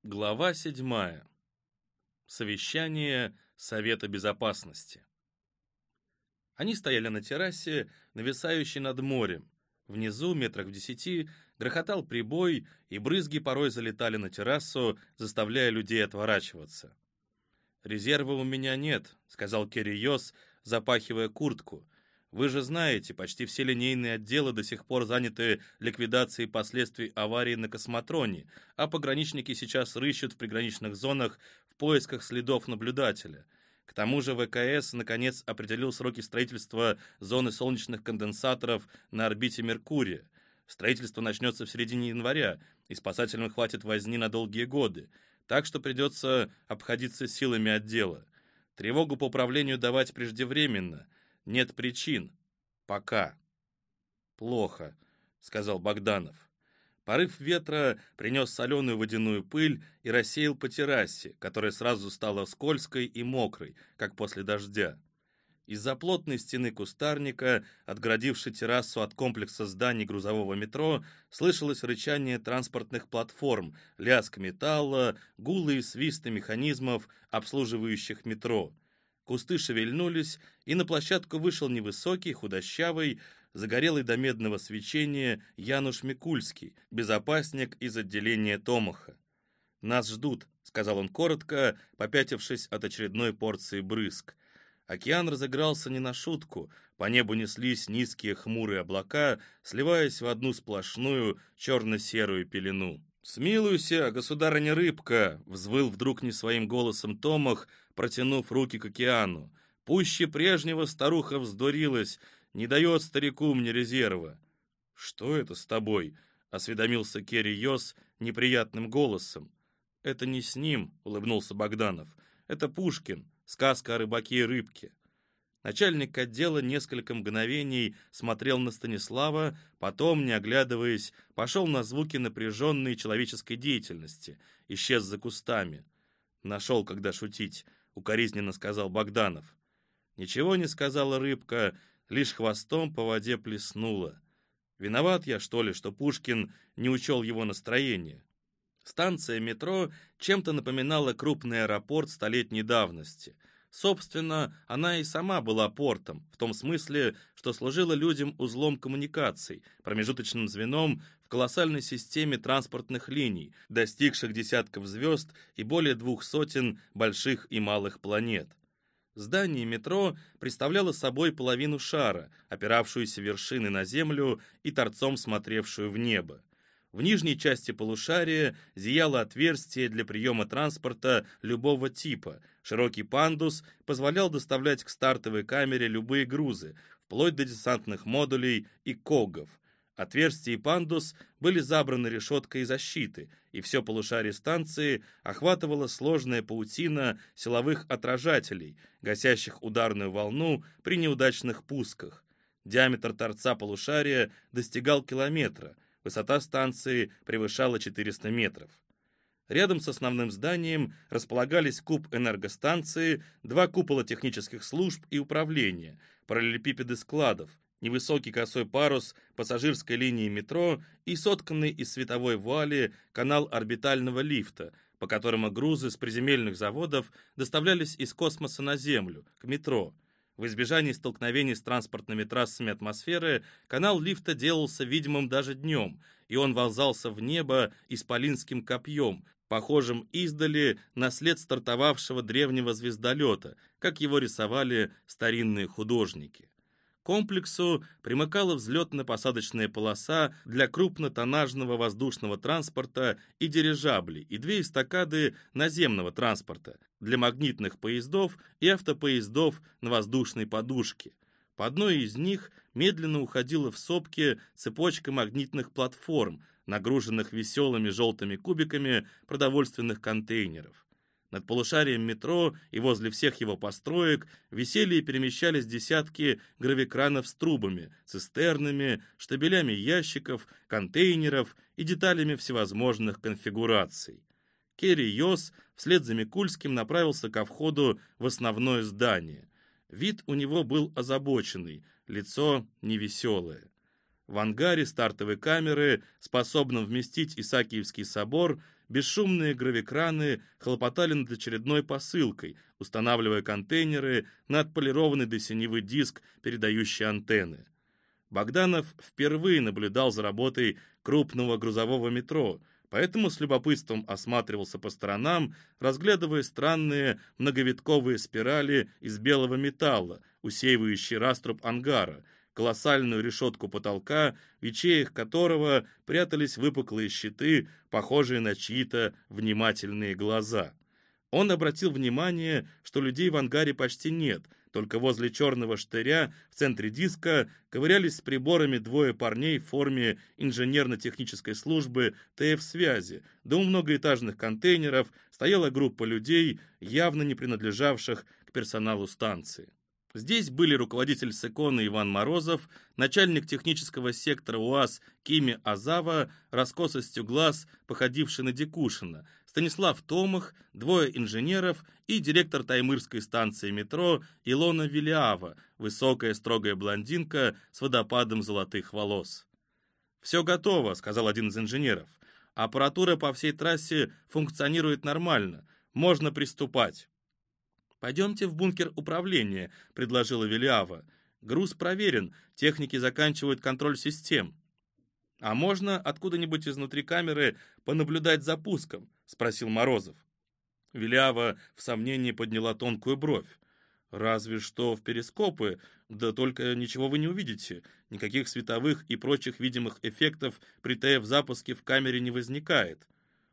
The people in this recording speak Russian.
Глава 7. Совещание Совета Безопасности. Они стояли на террасе, нависающей над морем. Внизу, метрах в 10, грохотал прибой, и брызги порой залетали на террасу, заставляя людей отворачиваться. «Резерва у меня нет», — сказал Керри Йос, запахивая куртку. «Вы же знаете, почти все линейные отделы до сих пор заняты ликвидацией последствий аварии на космотроне, а пограничники сейчас рыщут в приграничных зонах в поисках следов наблюдателя. К тому же ВКС наконец определил сроки строительства зоны солнечных конденсаторов на орбите Меркурия. Строительство начнется в середине января, и спасателям хватит возни на долгие годы, так что придется обходиться силами отдела. Тревогу по управлению давать преждевременно. Нет причин. Пока. Плохо, сказал Богданов. Порыв ветра принес соленую водяную пыль и рассеял по террасе, которая сразу стала скользкой и мокрой, как после дождя. Из-за плотной стены кустарника, отгородившей террасу от комплекса зданий грузового метро, слышалось рычание транспортных платформ, лязг металла, гулы и свисты механизмов, обслуживающих метро. Кусты шевельнулись, и на площадку вышел невысокий, худощавый, загорелый до медного свечения Януш Микульский, безопасник из отделения Томаха. «Нас ждут», — сказал он коротко, попятившись от очередной порции брызг. Океан разыгрался не на шутку, по небу неслись низкие хмурые облака, сливаясь в одну сплошную черно-серую пелену. «Смилуйся, государыня Рыбка!» — взвыл вдруг не своим голосом Томах, протянув руки к океану. «Пуще прежнего старуха вздурилась, не дает старику мне резерва». «Что это с тобой?» — осведомился Керри Йос неприятным голосом. «Это не с ним», — улыбнулся Богданов. «Это Пушкин, сказка о рыбаке и рыбке». Начальник отдела несколько мгновений смотрел на Станислава, потом, не оглядываясь, пошел на звуки напряженной человеческой деятельности, исчез за кустами. «Нашел, когда шутить», — укоризненно сказал Богданов. Ничего не сказала рыбка, лишь хвостом по воде плеснула. «Виноват я, что ли, что Пушкин не учел его настроение?» Станция метро чем-то напоминала крупный аэропорт столетней давности. Собственно, она и сама была портом, в том смысле, что служила людям узлом коммуникаций, промежуточным звеном в колоссальной системе транспортных линий, достигших десятков звезд и более 200 больших и малых планет. Здание метро представляло собой половину шара, опиравшуюся вершиной на землю и торцом смотревшую в небо. В нижней части полушария зияло отверстие для приема транспорта любого типа. Широкий пандус позволял доставлять к стартовой камере любые грузы, вплоть до десантных модулей и когов. Отверстие и пандус были забраны решеткой защиты, и все полушарие станции охватывала сложная паутина силовых отражателей, гасящих ударную волну при неудачных пусках. Диаметр торца полушария достигал километра, высота станции превышала 400 метров. Рядом с основным зданием располагались куб энергостанции, два купола технических служб и управления, параллелепипеды складов, невысокий косой парус пассажирской линии метро и сотканный из световой вуали канал орбитального лифта, по которому грузы с приземельных заводов доставлялись из космоса на Землю, к метро. В избежании столкновений с транспортными трассами атмосферы канал лифта делался видимым даже днем, и он вонзался в небо исполинским копьем, похожим издали на след стартовавшего древнего звездолета, как его рисовали старинные художники. К комплексу примыкала взлетно-посадочная полоса для крупнотоннажного воздушного транспорта и дирижаблей, и две эстакады наземного транспорта для магнитных поездов и автопоездов на воздушной подушке. По одной из них медленно уходила в сопки цепочка магнитных платформ, нагруженных веселыми желтыми кубиками продовольственных контейнеров. Над полушарием метро и возле всех его построек висели и перемещались десятки гравикранов с трубами, цистернами, штабелями ящиков, контейнеров и деталями всевозможных конфигураций. Керри Йос вслед за Микульским направился ко входу в основное здание. Вид у него был озабоченный, лицо невеселое. В ангаре стартовой камеры, способном вместить Исаакиевский собор, бесшумные гравикраны хлопотали над очередной посылкой, устанавливая контейнеры на отполированный до синевы диск передающей антенны. Богданов впервые наблюдал за работой крупного грузового метро, поэтому с любопытством осматривался по сторонам, разглядывая странные многовитковые спирали из белого металла, усеивающие раструб ангара, колоссальную решетку потолка, в ячеях которого прятались выпуклые щиты, похожие на чьи-то внимательные глаза. Он обратил внимание, что людей в ангаре почти нет, только возле черного штыря в центре диска ковырялись с приборами двое парней в форме инженерно-технической службы ТФ-связи, да у многоэтажных контейнеров стояла группа людей, явно не принадлежавших к персоналу станции. Здесь были руководитель Секона Иван Морозов, начальник технического сектора УАЗ Кими Азава, раскосостью глаз, походивший на Дикушина, Станислав Томах, двое инженеров и директор Таймырской станции метро Илона Вилиава, высокая строгая блондинка с водопадом золотых волос. «Все готово», — сказал один из инженеров. «Аппаратура по всей трассе функционирует нормально. Можно приступать». «Пойдемте в бункер управления», — предложила Вилиава. «Груз проверен, техники заканчивают контроль систем». «А можно откуда-нибудь изнутри камеры понаблюдать за пуском?» — спросил Морозов. Вилиава в сомнении подняла тонкую бровь. «Разве что в перископы, да только ничего вы не увидите. Никаких световых и прочих видимых эффектов при ТФ-запуске в камере не возникает.